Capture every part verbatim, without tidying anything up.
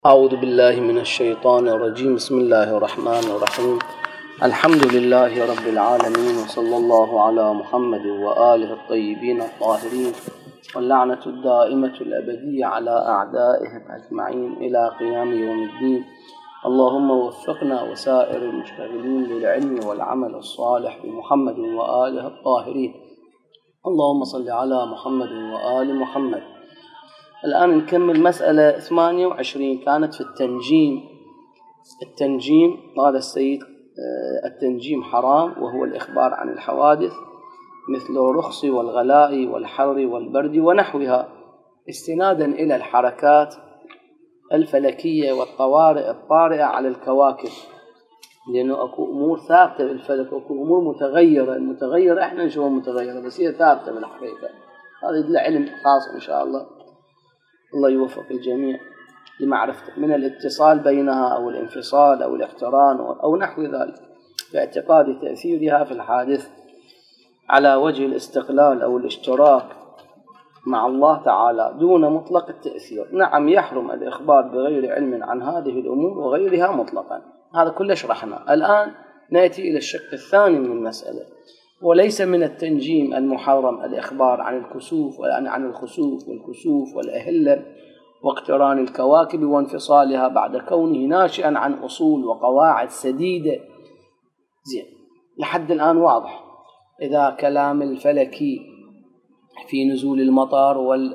أعوذ بالله من الشيطان الرجيم. بسم الله الرحمن الرحيم. الحمد لله رب العالمين، وصلى الله على محمد وآله الطيبين الطاهرين، واللعنة الدائمة الأبدية على أعدائهم أجمعين إلى قيام يوم الدين. اللهم وفقنا وسائر المشتغلين للعلم والعمل الصالح بمحمد وآله الطاهرين. اللهم صل على محمد وآل محمد. الآن نكمل مسألة ثمانية وعشرين، كانت في التنجيم. التنجيم قال السيد التنجيم حرام، وهو الإخبار عن الحوادث مثل الرخص والغلاء والحر والبرد ونحوها، استنادا إلى الحركات الفلكية والطوارئ الطارئة على الكواكب، لأنه أكو أمور ثابتة بالفلك وأكو أمور متغيرة. المتغيرة إحنا نشوفها متغيرة بس هي ثابتة بالحقيقة. هذا يدل علم خاص إن شاء الله. الله يوفق الجميع لمعرفة من الاتصال بينها أو الانفصال أو الاقتران أو نحو ذلك، باعتقاد تأثيرها في الحادث على وجه الاستقلال أو الاشتراك مع الله تعالى دون مطلق التأثير. نعم، يحرم الإخبار بغير علم عن هذه الأمور وغيرها مطلقا. هذا كله شرحنا. الآن نأتي إلى الشق الثاني من المسألة. وليس من التنجيم المحرم الإخبار عن الكسوف عن الخسوف والكسوف والأهلة واقتران الكواكب وانفصالها بعد كونه ناشئا عن أصول وقواعد سديدة. زين، لحد الآن واضح. إذا كلام الفلكي في نزول المطر وال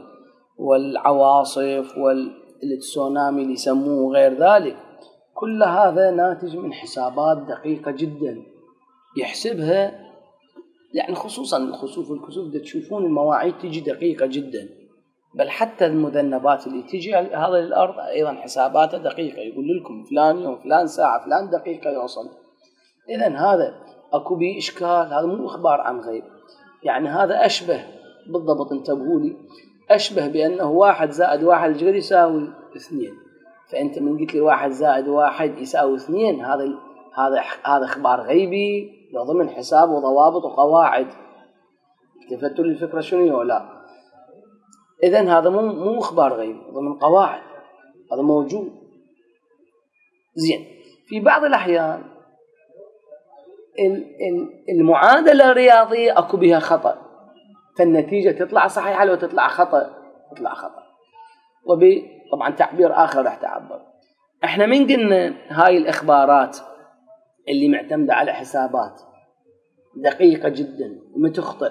والعواصف والتسونامي اللي يسموه غير ذلك، كل هذا ناتج من حسابات دقيقة جدا يحسبها، يعني خصوصا الخسوف والكسوف ده تشوفون المواعيد تجي دقيقة جدا، بل حتى المذنبات اللي تجي هذا للأرض أيضا حساباتها دقيقة. يقول لكم فلان يوم فلان ساعة فلان دقيقة يوصل. إذن هذا أكو بيه إشكال. هذا مو إخبار عن غيب، يعني هذا أشبه بالضبط، انتبهوا لي، أشبه بأنه واحد زائد واحد جد يساوي اثنين. فأنت من قلت لي واحد زائد واحد يساوي اثنين، هذا هذا هذا إخبار غيبي ضمن حساب وضوابط وقواعد. التفتوا للفكرة شنو ولا؟ إذن هذا مو مو إخبار غيبي ضمن قواعد، هذا موجود. زين، في بعض الأحيان المعادلة الرياضية أكو بها خطأ، فالنتيجة تطلع صحيحة لو تطلع خطأ تطلع خطأ. وبطبعا تعبير آخر راح تعبر. احنا من قلنا هاي الإخبارات اللي معتمدة على حسابات دقيقة جدا ومتخطئ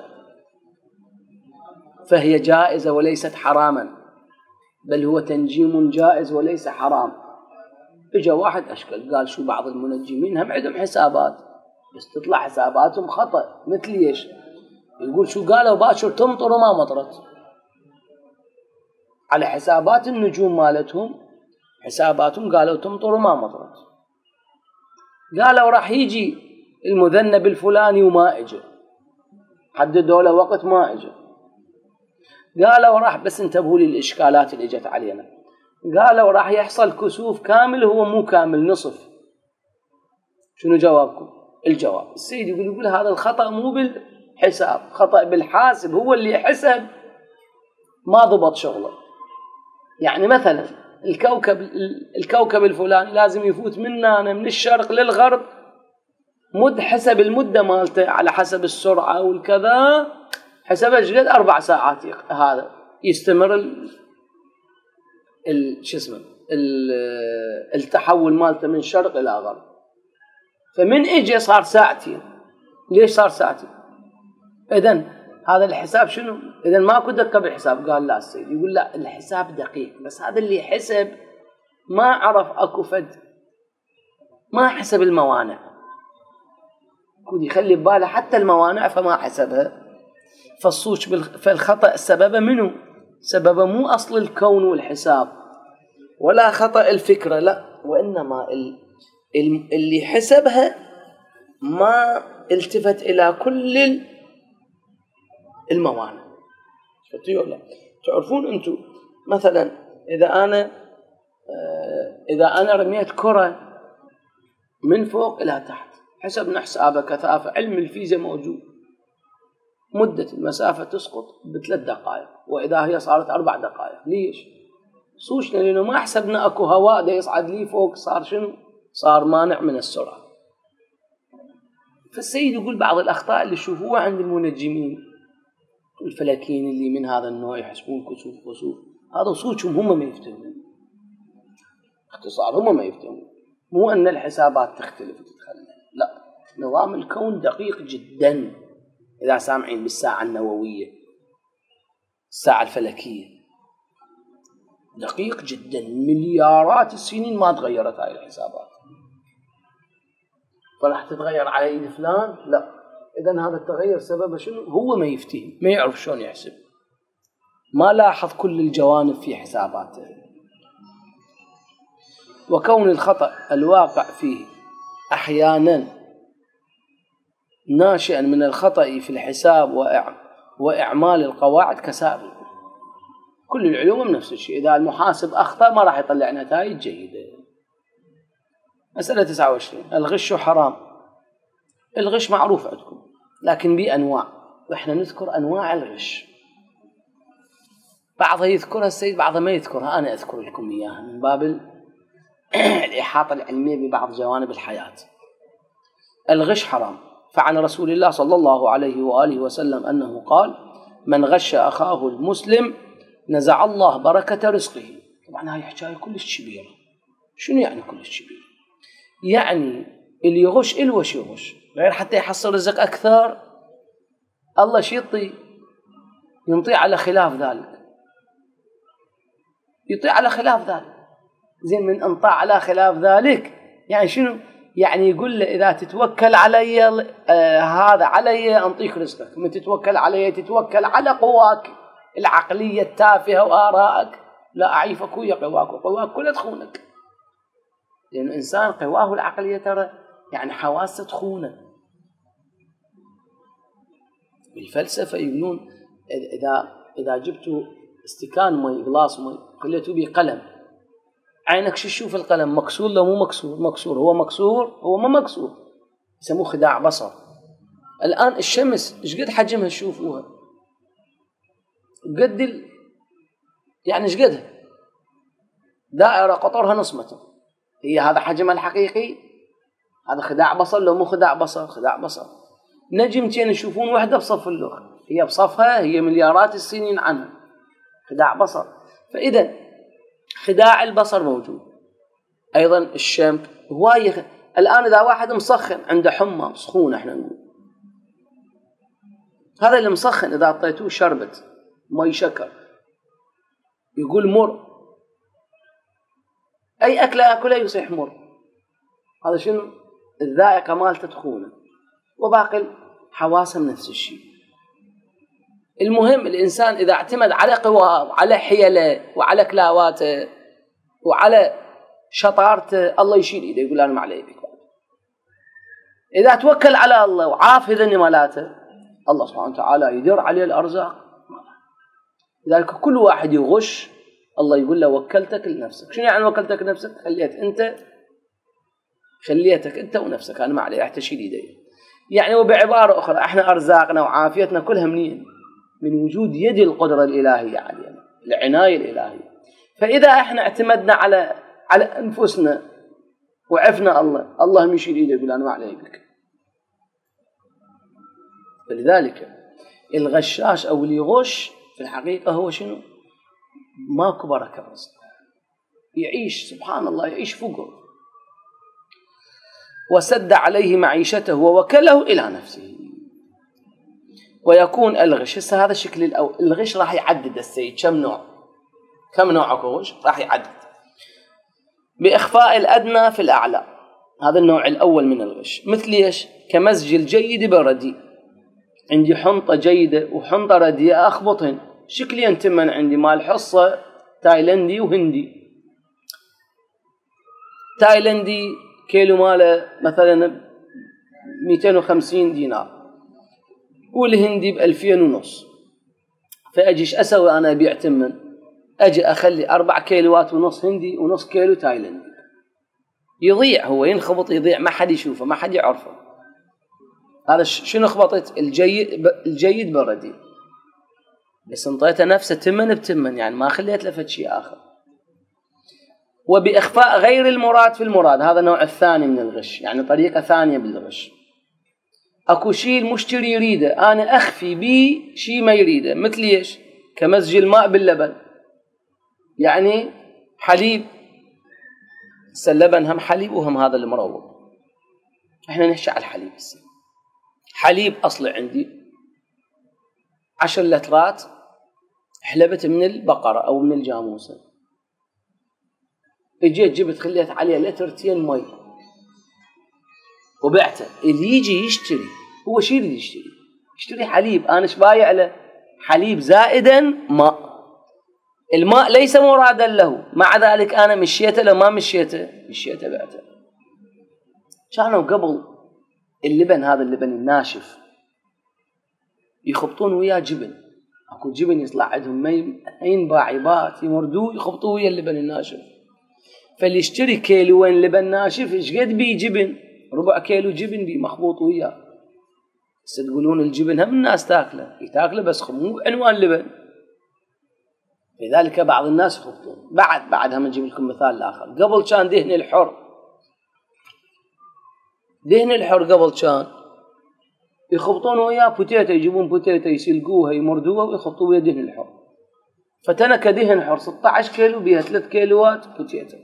فهي جائزة وليست حراما، بل هو تنجيم جائز وليس حرام. اجا واحد أشكال قال شو بعض المنجمين هم عندهم حسابات بس تطلع حساباتهم خطأ. مثل ايش؟ يقول شو قالوا باكر تمطر وما مطرت، على حسابات النجوم مالتهم حساباتهم قالوا تمطر وما مطرت. قالوا راح يجي المذنب الفلاني وما اجى، حددوا له وقت ما اجى. قالوا راح، بس انتبهوا لي الاشكالات اللي اجت علينا، قالوا راح يحصل كسوف كامل، هو مو كامل، نصف. شنو جوابكم؟ الجواب السيد يقول يقول هذا الخطأ مو بالحساب، خطأ بالحاسب، هو اللي يحسب ما ضبط شغله. يعني مثلا الكوكب الكوكب الفلاني لازم يفوت منا من الشرق للغرب مد، حسب المدة مالته على حسب السرعة والكذا، حسب الجد أربع ساعات. هذا يستمر ال ال شو اسمه التحول مالته من شرق إلى غرب. فمن إجي صار ساعتين. ليش صار ساعتين؟ إذن هذا الحساب شنو؟ إذن ماكو دقة بالحساب. قال لا السيد يقول لا، الحساب دقيق، بس هذا اللي حسب ما عرف أكو فد، ما حسب الموانع، كود يخلي بباله حتى الموانع فما حسبها. فالصوش فالخطأ سببه منه؟ سببه مو أصل الكون والحساب ولا خطأ الفكرة، لا، وإنما اللي حسبها ما التفت إلى كل الموانع. تعرفون أنتم مثلا إذا أنا إذا أنا رميت كرة من فوق إلى تحت، حسبنا حسابه كثافة، علم الفيزياء موجود، مدة المسافة تسقط بثلاث دقائق، وإذا هي صارت أربع دقائق. ليش؟ صوشنا لأنه ما حسبنا أكو هواء دا يصعد لي فوق، صار شنو؟ صار مانع من السرعة. فالسيد يقول بعض الأخطاء اللي يشوفوها عند المنجمين الفلكيين اللي من هذا النوع يحسبون كسوف وسوف، هذا صوتهم هم ما يفتهمون، اختصار هم ما يفتهمون، مو أن الحسابات تختلف وتتخلف، لا، نظام الكون دقيق جدا. إذا سامعين بالساعة النووية الساعة الفلكية دقيق جدا، مليارات السنين ما تغيرت هاي الحسابات، فراح تتغير على ايد فلان؟ لا. اذا هذا التغير سببه شنو؟ هو ما يفتهم، ما يعرف شلون يحسب، ما لاحظ كل الجوانب في حساباته. وكون الخطأ الواقع فيه احيانا ناشئا من الخطأ في الحساب واعمال القواعد كسابق. كل العلوم نفس الشيء، اذا المحاسب اخطأ ما راح يطلع نتائج جيدة. مسألة تسعة وعشرين، الغش حرام. الغش معروف عندكم، لكن بأنواع، وإحنا نذكر أنواع الغش، بعضها يذكرها السيد بعضها ما يذكرها، أنا أذكر لكم إياها من باب الإحاطة العلمية ببعض جوانب الحياة. الغش حرام، فعن رسول الله صلى الله عليه وآله وسلم أنه قال: من غش أخاه المسلم نزع الله بركة رزقه. طبعا هاي حكاية كلش كبيرة. شنو يعني كلش كبيرة؟ يعني اللي يغش الوش يغش غير حتى يحصل رزق أكثر، الله شي يطي ينطي على خلاف ذلك، يطي على خلاف ذلك. زين، من انطاع على خلاف ذلك يعني شنو؟ يعني يقول له إذا تتوكل علي آه هذا علي أنطيك رزقك، من تتوكل علي تتوكل على قواك العقلية التافهة وآرائك، لا أعيفك ويا قواك، وقواك كلها تخونك، لأن الإنسان قواه العقلية ترى يعني حواسه تخونه. بالفلسفة يقولون إذا إذا جبتوا استكان مي غلاص مي خليتوا به قلم، عينك شو تشوف؟ القلم مكسور لو مو مكسور؟ مكسور. هو مكسور؟ هو ما مكسور، يسموه خداع بصر. الآن الشمس إيش قد حجمها تشوفوها؟ قد ال... يعني إيش قدها؟ دائرة قطرها نص متر، هي هذا حجمها الحقيقي؟ هذا خداع بصر لو مو خداع بصر؟ خداع بصر. نجمتين يشوفون واحدة بصف اللوح، هي بصفها، هي مليارات السنين عنها، خداع بصر. فإذا خداع البصر موجود. أيضا الشم هواية. الآن إذا واحد مسخن عنده حمى سخونة، احنا نقول هذا اللي مسخن إذا أعطيتوه شربة مي شكر يقول مر، أي أكلة يأكلها يصيح مر. هذا شنو؟ الذائقة مالته تخونه، وباقي حواسه نفس الشيء. المهم الإنسان إذا اعتمد على قواه وعلى حيله وعلى كلاواته وعلى شطارته، الله يشيل إيده يقول أنا ما علي بك. إذا توكل على الله وعاف إذن مالاته، الله سبحانه وتعالى يدير عليه الأرزاق. لذلك كل واحد يغش الله يقول له وكلتك لنفسك. شنو يعني وكلتك لنفسك؟ خليت أنت خليتك أنت ونفسك، أنا ما علي، راح تشيل إيدي. يعني وبعبارة أخرى احنا أرزاقنا وعافيتنا كلها منين؟ من وجود يد القدرة الإلهية علينا، العناية الإلهية. فإذا احنا اعتمدنا على على أنفسنا وعفنا الله، الله يشيل إيده يقول أنا ما علي بك. فلذلك الغشاش أو اللي يغش في الحقيقة هو شنو؟ ماكو بركة برزق، يعيش سبحان الله يعيش فقر، وسد عليه معيشته ووكله إلى نفسه. ويكون الغش، هذا الشكل الأول. الغش راح يعدد السيد كم نوع، كم نوع غش راح يعدد. بإخفاء الأدنى في الأعلى، هذا النوع الأول من الغش. مثل إيش؟ كمزج الجيد بالرديء، عندي حنطة جيدة وحنطة رديئة أخبطهن، شكلين تمن عندي مال حصة تايلندي وهندي. تايلندي كيلو ماله مثلا مئتين وخمسين دينار، والهندي بألفين ونص. فأجيش أسوي أنا أبيع تمن، أجي أخلي أربع كيلوات ونص هندي ونص كيلو تايلندي، يضيع، هو ينخبط يضيع، ما حد يشوفه ما حد يعرفه. هذا شنو خبطت؟ الجيد الجيد بالرديء، بس انطيته نفسه تمن بتمن، يعني ما خليت لفت شيء آخر. وبإخفاء غير المراد في المراد. هذا النوع الثاني من الغش، يعني طريقة ثانية بالغش. أكو شيء المشتري يريده أنا أخفي به شيء ما يريده، مثل إيش؟ كمزج الماء باللبن. يعني حليب، اللبن هم حليب وهم هذا المروب. احنا نحكي على الحليب هسه. حليب أصلي عندي عشر لترات حلبت من البقرة أو من الجاموسة، اجيت جبت خليت عليه لترتين مي وبعته. اللي يجي يشتري هو شيء اللي يشتري يشتري حليب، أنا ايش بايع له؟ حليب زائدا ماء. الماء ليس مرادا له، مع ذلك أنا مشيته لما مشيته مشيته بعته. كانوا قبل اللبن، هذا اللبن الناشف، يخبطون وياه جبن. اكو جبن يطلع عندهم ما ينباع يبات يمردوه يخبطوه ويا اللبن الناشف. فاللي يشتري كيلوين لبن ناشف ايش قد بيه جبن؟ ربع كيلو جبن بيه مخبوط وياه. بس تقولون الجبن هم الناس تاكله، يتاكله بس مو بعنوان لبن. لذلك بعض الناس يخبطون. بعد بعدها نجيب لكم مثال آخر. قبل كان دهن الحر، دهن الحر قبل كان يخبطون وياه بوتيتا، يجيبون بوتيتا يسلقوها يمردوها ويخبطوا ويا دهن الحر. فتنك دهن حر ستة عشر كيلو بها ثلاث كيلوات بوتيتا.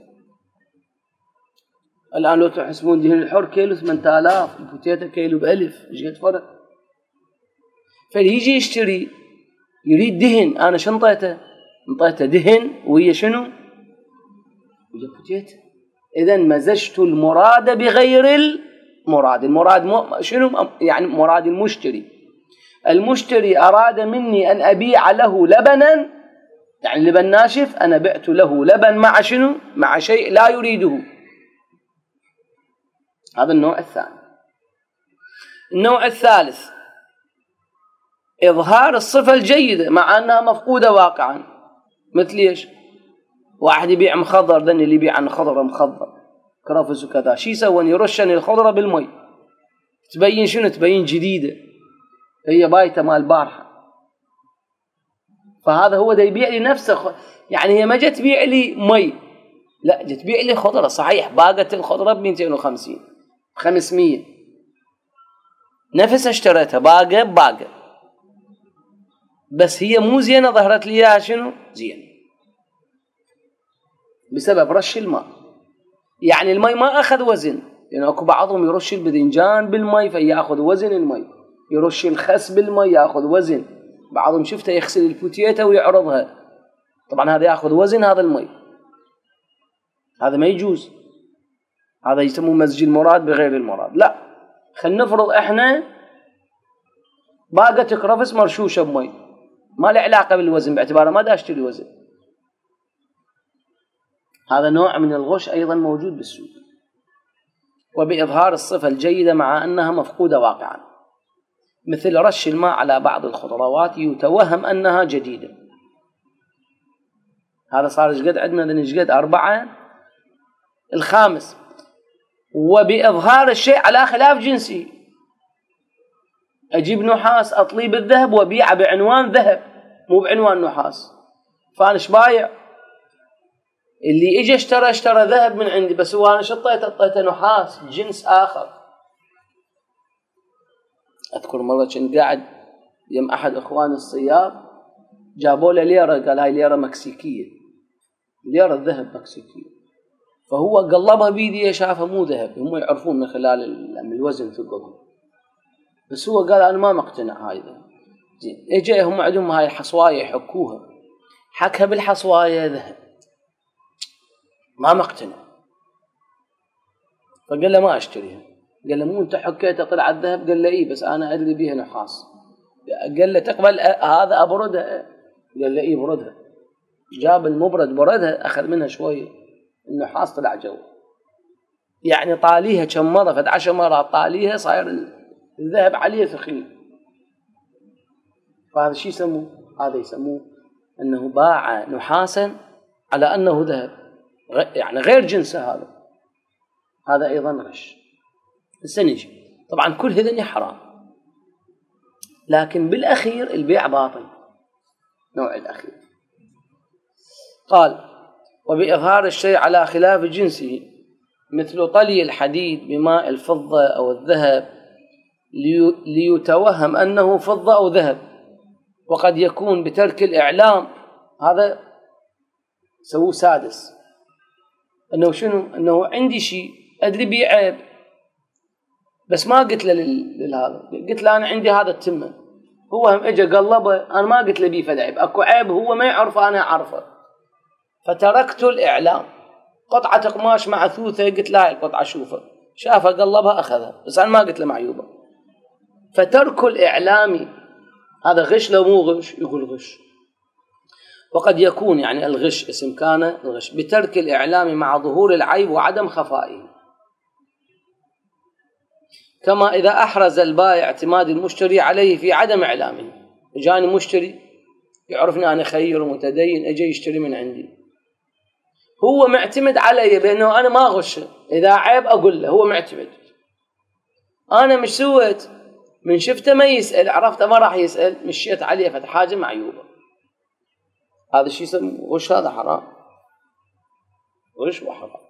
الآن لو تحسبون دهن الحر كيلو ثمانية آلاف، البوتيتا كيلو بألف، ايش قد فرق؟ فاللي يجي يشتري يريد دهن، أنا شنطيته انطيته دهن وهي شنو؟ وهي بوتيتا. إذن مزجت المراد بغير المراد. المراد مو شنو؟ يعني مراد المشتري. المشتري أراد مني أن أبيع له لبنا، يعني لبن ناشف، أنا بعت له لبن مع شنو؟ مع شيء لا يريده. هذا النوع الثاني. النوع الثالث إظهار الصفة الجيدة مع أنها مفقودة واقعا. مثل إيش؟ واحد يبيع مخضر، ذن اللي يبيع عن خضرة مخضر كرفس وكذا، شي يسوي؟ يرشن الخضرة بالمي، تبين شنو؟ تبين جديدة، هي بايته مال بارحة. فهذا هو ده يبيع لي نفسه، يعني هي ما جت تبيع لي مي، لا جت تبيع لي خضرة. صحيح باقت الخضرة ب مئتين وخمسين خمسمية، نفسها اشتريتها باقة باقة، بس هي مو زينة، ظهرت لي اياها شنو؟ زينة بسبب رش الماء. يعني المي ما أخذ وزن، لأن يعني أكو بعضهم يرش البذنجان بالمي فيأخذ وزن المي، يرش الخس بالمي يأخذ وزن، بعضهم شفته يغسل البوتيتا ويعرضها، طبعا هذا يأخذ وزن هذا المي، هذا ما يجوز. هذا يسموه مزج المراد بغير المراد. لا، خلينا نفرض احنا باقة كرفس مرشوشة بمي، ما له علاقة بالوزن باعتباره ما دا اشتري وزن. هذا نوع من الغش أيضا موجود بالسوق. وبإظهار الصفة الجيدة مع أنها مفقودة واقعا، مثل رش الماء على بعض الخضروات يتوهم أنها جديدة. هذا صار ايش قد عندنا؟ ايش قد؟ أربعة. الخامس وبإظهار الشيء على خلاف جنسه. أجيب نحاس أطليه بالذهب وبيعه بعنوان ذهب مو بعنوان نحاس، فأنا ايش بايع؟ اللي اجى اشترى اشترى ذهب من عندي، بس هو انا شطيته اعطيته نحاس جنس اخر. اذكر مره كنت قاعد يم احد اخواني الصياد، جابوا له ليره، قال هاي ليره مكسيكيه، ليره ذهب مكسيكيه، فهو قلبها بيدي شافها مو ذهب، هم يعرفون من خلال الوزن ثقلهم، بس هو قال انا ما مقتنع هاي ذهب. زين، اجى هم عندهم هاي حصوايه يحكوها، حكها بالحصوايه ذهب، ما مقتنع، فقال له ما اشتريها. قال له مو انت حكيتها طلع الذهب؟ قال له اي بس انا ادري بيها نحاس. قال له تقبل هذا ابردها؟ قال له اي بردها. جاب المبرد بردها، اخذ منها شويه، النحاس طلع جو، يعني طاليها كم مره، فد عشر مرات طاليها صاير الذهب عليه ثقيل. فهذا شيء يسموه؟ هذا يسموه انه باع نحاسا على انه ذهب، يعني غير جنسه. هذا هذا أيضا غش. السنج طبعا كل هذني حرام، لكن بالأخير البيع باطل. نوع الأخير قال وبإظهار الشيء على خلاف جنسه، مثل طلي الحديد بماء الفضة أو الذهب ليتوهم أنه فضة أو ذهب، وقد يكون بترك الإعلام. هذا سووا سادس، أنه شنو؟ أنه عندي شيء أدري بيه عيب، بس ما قلت له لهذا، قلت له أنا عندي هذا التمن، هو هم اجى قلبه، أنا ما قلت له بيه فد عيب، أكو عيب هو ما يعرفه أنا أعرفه، فتركت الإعلام. قطعة قماش معثوثة، قلت له هاي القطعة شوفها، شافها قلبها أخذها، بس أنا ما قلت له معيوبة. فترك الإعلام هذا غش لو مو غش؟ يقول غش. وقد يكون يعني الغش اسم كان الغش بترك الإعلام مع ظهور العيب وعدم خفائه، كما إذا أحرز البائع اعتماد المشتري عليه في عدم إعلامه. جاني مشتري يعرفني أنا خير ومتدين، أجي يشتري من عندي، هو معتمد علي بأنه أنا ما غشه، إذا عيب أقول له، هو معتمد. أنا مش سويت؟ من شفته ما يسأل، عرفته ما راح يسأل، مشيت عليه فتح حاجة معيوبة. هذا الشيء يسمى غش، هذا حرام، غش وحرام.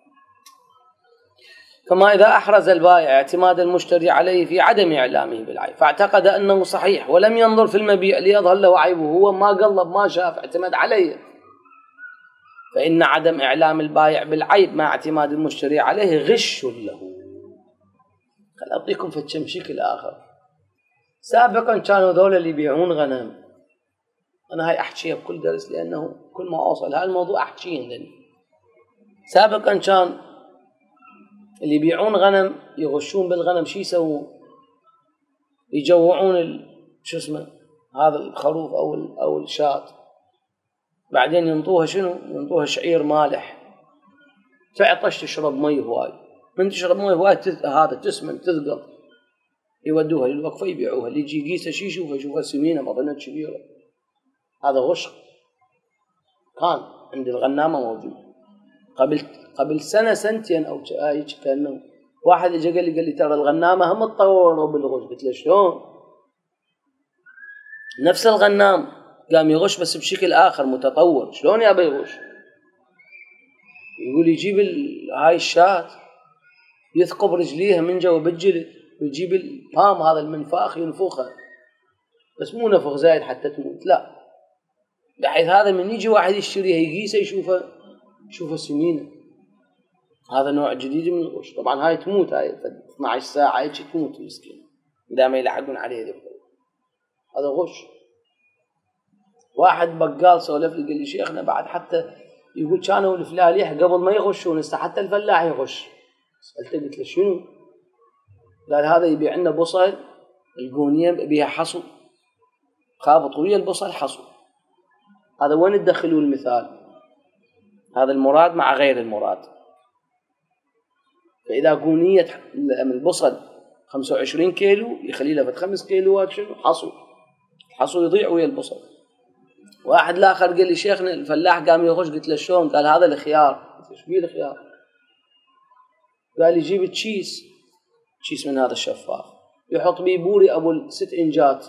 كما إذا أحرز البائع اعتماد المشتري عليه في عدم إعلامه بالعيب، فاعتقد أنه صحيح ولم ينظر في المبيع ليظهر له عيبه، هو ما قلب ما شاف، اعتمد عليه، فإن عدم إعلام البائع بالعيب مع اعتماد المشتري عليه غش له. خل أعطيكم في التمشيك الآخر. سابقا كانوا ذولا اللي يبيعون غنم، أنا هاي أحكيها بكل درس لأنه كل ما أوصل هذا الموضوع أحكيه لأني. سابقا كان اللي يبيعون غنم يغشون بالغنم، شي يسوون؟ يجوعون ال... شو اسمه هذا الخروف أو ال... أو الشاة، بعدين ينطوها شنو؟ ينطوها شعير مالح، تعطش تشرب مي هواي، من تشرب مي هواي تث... هذا تسمن تثقل، يودوها للوقفة يبيعوها، اللي يجي يقيسها شي يشوفها يشوفها سمينة ما ظنت كبيرة. هذا غش كان عند الغنامة موجود قبل قبل سنة سنتين أو هيك. كأنه واحد اجى قال لي قال لي ترى الغنامة هم تطوروا بالغش. قلت له شلون؟ نفس الغنام قام يغش بس بشكل آخر متطور. شلون يابا يغش؟ يقول يجيب هاي الشاة يثقب رجليها من جوا بالجلد ويجيب البام هذا المنفاخ ينفخها، بس مو نفخ زايد حتى تموت، لا، بحيث هذا من يجي واحد يشتريها يقيسها يشوفها يشوفها سمينة. هذا نوع جديد من الغش. طبعا هاي تموت، هاي اثنتي عشرة ساعة هاي تموت مسكين إذا ما يلحقون عليه ذبح. هذا غش. واحد بقال سولف لي قال لي شيخنا بعد حتى يقول كانوا الفلاحين قبل ما يغشون حتى الفلاح يغش. سألته قلت له شنو؟ قال هذا يبيع لنا بصل القونية بيها حصو، خابط ويا البصل حصو. هذا وين تدخلوا المثال؟ هذا المراد مع غير المراد. فإذا قونية من البصل خمسة وعشرين كيلو يخلي له خمس كيلوات شنو حصو، حصو يضيع ويا البصل. واحد الآخر قال لي شيخنا الفلاح قام يغش. قلت له شلون؟ قال هذا الخيار. قلت له شو بيه الخيار؟ قال يجيب تشيس تشيس من هذا الشفاف يحط بيه بوري أبو ست إنجات،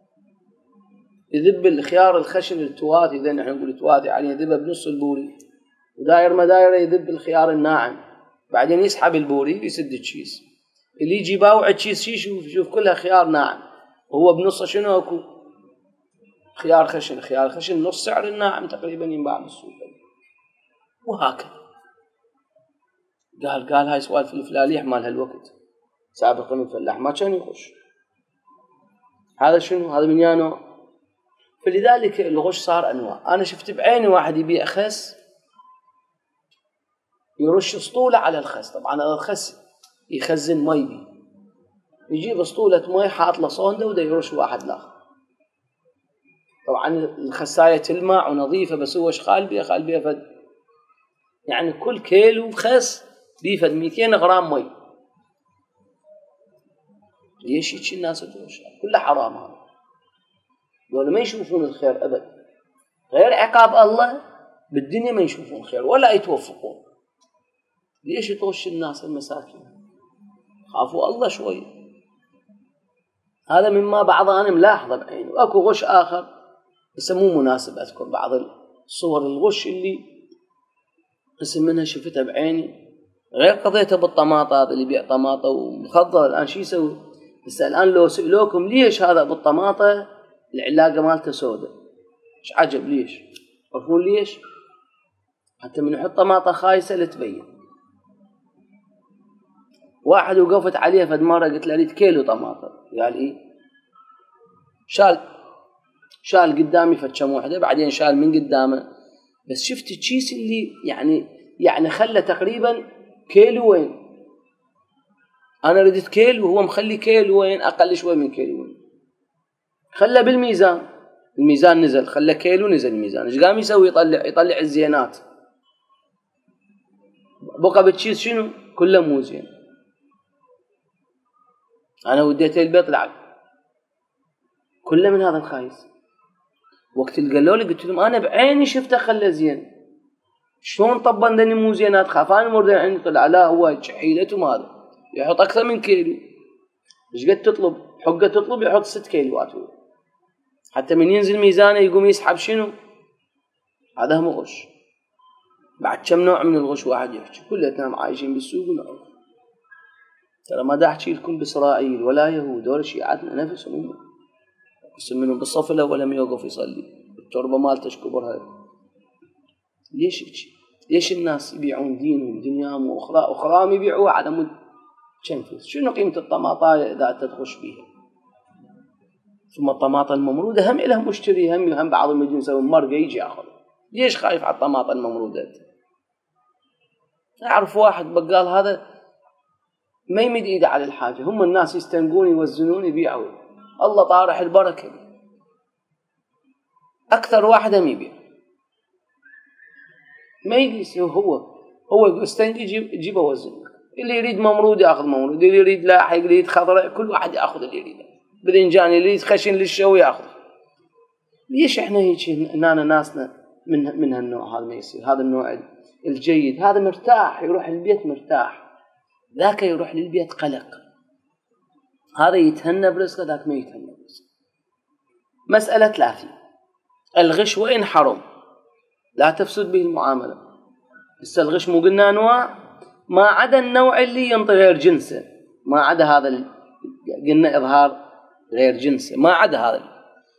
يذب الخيار الخشن التواتي، إذا نحن نقول تواتي عليه، يذبه بنص البوري وداير ما دايره يذب الخيار الناعم، بعدين يسحب البوري ويسد التشيس. اللي يجي باوع التشيس شي شوف شوف كلها خيار ناعم، وهو بنصه شنو اكو خيار خشن. خيار خشن نص سعر الناعم تقريبا ينباع بالسوق. وهكذا قال قال هاي سوالف الفلاليح مال هالوقت. سابقا الفلاح ما كان يغش. هذا شنو؟ هذا من يانو. فلذلك الغش صار انواع. انا شفت بعيني واحد يبيع خس يرش اسطوله على الخس. طبعا هذا الخس يخزن مي بي، يجيب اسطوله مي حاط له صونده وده يرش واحد لاخر. طبعا الخسايه تلمع ونظيفه، بس هو شخال بيها خال بيها فد يعني كل كيلو خس بيفد مئتين غرام مي. ليش هيك الناس تغش؟ كله حرام. هذا ولا ما يشوفون الخير ابدا، غير عقاب الله بالدنيا ما يشوفون الخير ولا يتوفقون. ليش تغش الناس المساكين؟ خافوا الله شوي. هذا مما بعض أنا ملاحظه بعيني. وأكو غش آخر بس مو مناسب أذكر بعض الصور الغش اللي قسم منها شفتها بعيني، غير قضيتها بالطماطة. هذا اللي يبيع طماطة ومخضر الآن شو يسوي؟ بس الآن لو سألوكم ليش هذا بالطماطة العلاقة مالته سوداء، ايش عجب ليش؟ تعرفون ليش؟ حتى من يحط طماطة خايسة لتبين. واحد وقفت عليه فد مرة قلت له اريد كيلو طماطة، قال ايه؟ شال شال قدامي فتشم واحدة، بعدين شال من قدامه، بس شفت الكيس اللي يعني يعني خلى تقريبا كيلوين. انا ردت كيلو وهو مخلي كيلوين، اقل شوي من كيلوين. خلى بالميزان، الميزان نزل، خلى كيلو نزل الميزان. ايش قام يسوي؟ يطلع يطلع الزينات، بقى بالكيس شنو؟ كله مو زين. انا وديته البيت طلع كله من هذا الخايس. وقت اللي قالوا لي قلت لهم انا بعيني شفته خلى زين، شلون طبن ذني مو زينات؟ خاف انا مرضي عندي. طلع لا، هو حيلته ماله يحط اكثر من كيلو. ايش قد تطلب؟ حقه تطلب يحط ست كيلوات، حتى من ينزل ميزانه يقوم يسحب شنو؟ هذا هم غش. بعد كم نوع من الغش واحد يحكي؟ كلنا عايشين بالسوق ونعرف. ترى ما دا احكي لكم باسرائيل ولا يهود ولا شيعتنا نفسهم، قسم منهم بالصف الاول لم يوقف يصلي، التربه مالته كبر. هاي ليش هيك؟ ليش الناس يبيعون دينهم دنياهم واخرى اخراهم يبيعوها على مد كم فلوس؟ شنو قيمه الطماطايه اذا تدخش بيها؟ ثم الطماطه الممروده هم لها مشتري، هم هم بعضهم يجون يسوون مرقه يجي ياخذ. ليش خايف على الطماطه الممروده؟ اعرف واحد بقال هذا ما يمد ايده على الحاجه، هم الناس يستنقون يوزنون يبيعوا، الله طارح البركه. اكثر واحد هم يبيع ما يقيس، هو هو يقول استنقي جيب جيب وزن. اللي يريد ممرود ياخذ ممرود، اللي يريد لاحق، اللي يريد خضراء، كل واحد ياخذ اللي يريده. باذنجان اللي يريد خشن للشوي ياخذ. ليش احنا هيك هنا ناسنا من من هالنوع هذا ما يصير؟ هذا النوع الجيد، هذا مرتاح يروح البيت مرتاح، ذاك يروح للبيت قلق. هذا يتهنى برزقه، ذاك ما يتهنى برزقه. مسألة ثلاثة، الغش وإن حرم لا تفسد به المعاملة. بس الغش مو قلنا أنواع، ما عدا النوع اللي ينطي غير جنسه، ما عدا هذا اللي قلنا إظهار غير جنسه، ما عدا هذا.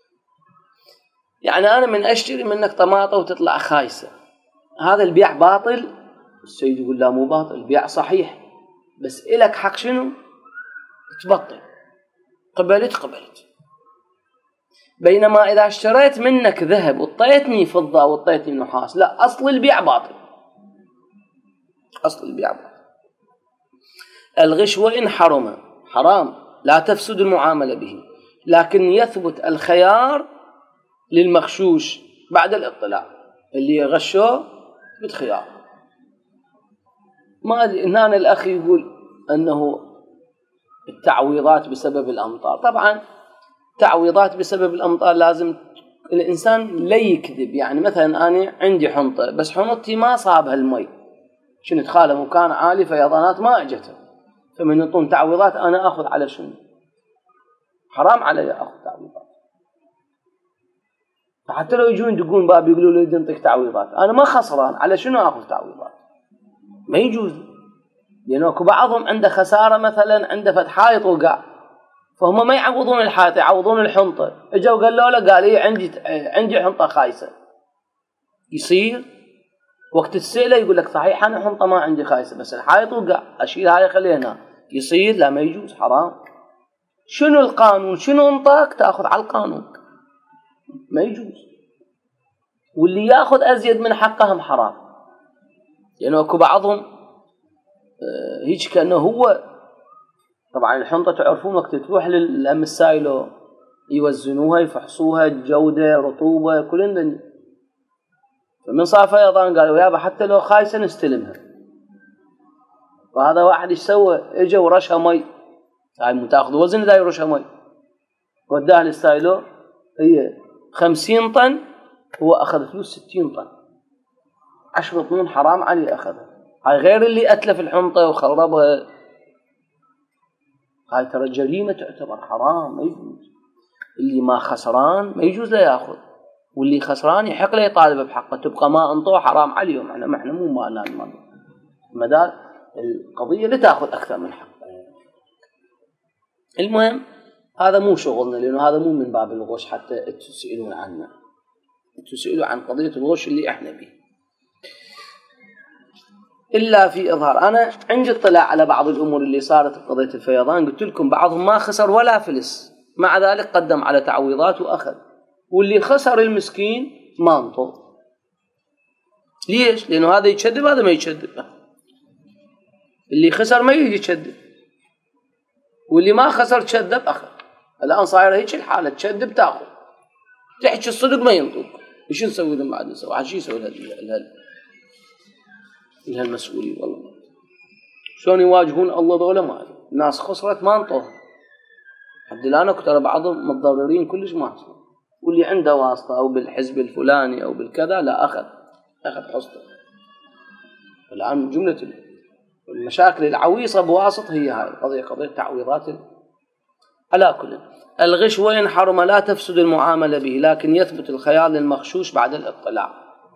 يعني أنا من أشتري منك طماطة وتطلع خايسة، هذا البيع باطل؟ السيد يقول لا مو باطل، البيع صحيح، بس إلك حق شنو؟ تبطل. قبلت قبلت. بينما إذا اشتريت منك ذهب وطيتني فضة وطيتني نحاس، لا، أصل البيع باطل، أصل البيع باطل. الغش وإن حرم حرام لا تفسد المعاملة به، لكن يثبت الخيار للمغشوش بعد الاطلاع. اللي يغشه بتخيار. ما هنا الأخ يقول أنه التعويضات بسبب الأمطار. طبعا تعويضات بسبب الأمطار لازم الإنسان لا يكذب. يعني مثلا أنا عندي حنطة بس حنطتي ما صابها المي، شنو تخاله مكان عالي فيضانات ما أجته، فمن يطون تعويضات أنا أخذ على شنو؟ حرام علي أخذ تعويضات. فحتى لو يجون يدقون باب يقولوا لي نعطيك تعويضات، أنا ما خسران، على شنو أخذ تعويضات؟ ما يجوز. لأنه بعضهم عنده خسارة، مثلا عنده فتح حائط وقع، فهم ما يعوضون الحائط، يعوضون الحنطة. اجوا قالوا له، قال لي عندي عندي حنطة خايسة. يصير وقت السئلة يقول لك صحيح أنا حنطة ما عندي خايسة بس الحائط وقع، أشيل هاي خلينا. يصير؟ لا، ما يجوز، حرام. شنو القانون؟ شنو انطاك تأخذ على القانون، ما يجوز. واللي يأخذ أزيد من حقهم حرام. لأنه يعني بعضهم هيك كأنه هو. طبعا الحنطة تعرفون وقت تروح للمسايلو يوزنوها يفحصوها جودة رطوبة كلن، فمن صار فيضان قالوا يابا حتى لو خايسة نستلمها. وهذا واحد ايش سوى؟ اجى ورشها مي، هاي متاخذ وزن ذا يرشها مي، وداها للسايلو، هي خمسين طن، هو أخذ فلوس ستين طن، عشر طنون حرام عليه أخذها. هاي غير اللي أتلف الحنطة وخربها، هاي ترى جريمة تعتبر حرام، ما يجوز. اللي ما خسران ما يجوز لا يأخذ. واللي خسران يحق له يطالب بحقه، تبقى ما انطوه حرام عليهم. احنا ما احنا مو مالنا المال، مدار القضيه لا تاخذ اكثر من حقه. المهم هذا مو شغلنا، لانه هذا مو من باب الغش حتى تسالون عنه، تسالوا عن قضيه الغش اللي احنا به. الا في اظهار. انا عندي اطلاع على بعض الامور اللي صارت بقضيه الفيضان، قلت لكم بعضهم ما خسر ولا فلس، مع ذلك قدم على تعويضات واخذ، واللي خسر المسكين ما انطوا. ليش؟ لانه هذا يكذب هذا ما يكذب، اللي خسر ما يجي يكذب، واللي ما خسر كذب اخذ. الان صايره هيك الحاله، تكذب تاخذ، تحكي الصدق ما ينطوك. ايش نسوي لهم بعد؟ نسوي عاد شو يسوي لهال لهالمسؤولين؟ والله شلون يواجهون الله ذولا؟ ما ادري. الناس خسرت ما انطوها، حد الان ترى بعضهم متضررين كلش ما حصل، واللي عنده واسطه او بالحزب الفلاني او بالكذا لا اخذ اخذ حصته. الان جمله المشاكل العويصه بواسط هي هاي القضيه، قضيه تعويضات. على كل الغش وين حرم لا تفسد المعامله به، لكن يثبت الخيال المغشوش بعد الاطلاع.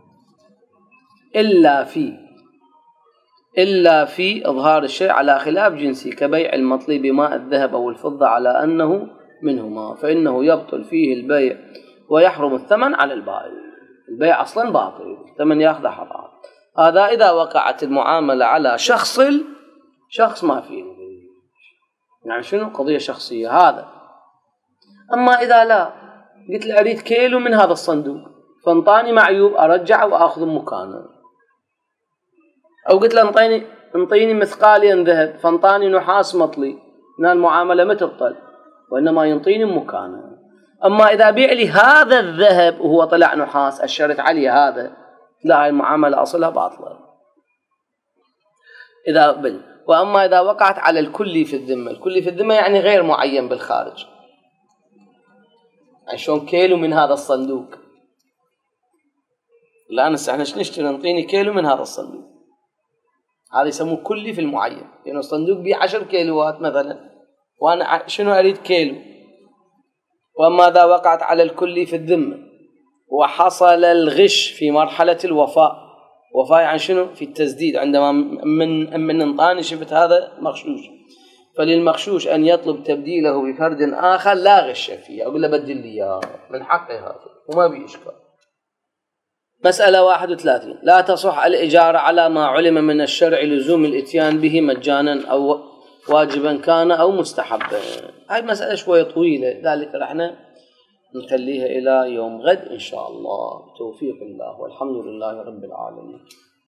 الا في الا في اظهار الشيء على خلاف جنسي، كبيع المطلي بماء الذهب او الفضه على انه منهما، فانه يبطل فيه البيع ويحرم الثمن على البائع. البيع اصلا باطل، الثمن ياخذه حرام. هذا اذا وقعت المعامله على شخص شخص ما فيه، يعني شنو؟ قضيه شخصيه هذا. اما اذا لا، قلت له اريد كيلو من هذا الصندوق فانطاني معيوب، ارجعه واخذ مكانه. او قلت له انطيني انطيني مثقالين ذهب فانطاني نحاس مطلي، هنا المعامله ما تبطل، وانما ينطيني مكانه. اما اذا بيع لي هذا الذهب وهو طلع نحاس، اشرت عليه هذا، لا، هاي المعامله اصلها باطله. اذا بل واما اذا وقعت على الكلي في الذمه، الكلي في الذمه يعني غير معين بالخارج، يعني شلون كيلو من هذا الصندوق؟ الان احنا نشتري نعطيني كيلو من هذا الصندوق، هذا يسموه كلي في المعين، لانه يعني الصندوق بيه عشر كيلوات مثلا، وانا شنو اريد كيلو. واما اذا وقعت على الكلي في الذمه وحصل الغش في مرحله الوفاء، وفاء يعني شنو؟ في التسديد، عندما من من انطاني شفت هذا مغشوش، فللمغشوش ان يطلب تبديله بفرد اخر لا غش فيه، اقول له بدل لي اياه من حقه هذا وما بيشكل. مسألة واحد وثلاثين. لا تصح الإجارة على ما علم من الشرع لزوم الإتيان به مجانا أو واجبا كان أو مستحبا. هاي مسألة شوية طويلة، ذلك رحنا نخليها إلى يوم غد إن شاء الله، توفيق الله والحمد لله رب العالمين.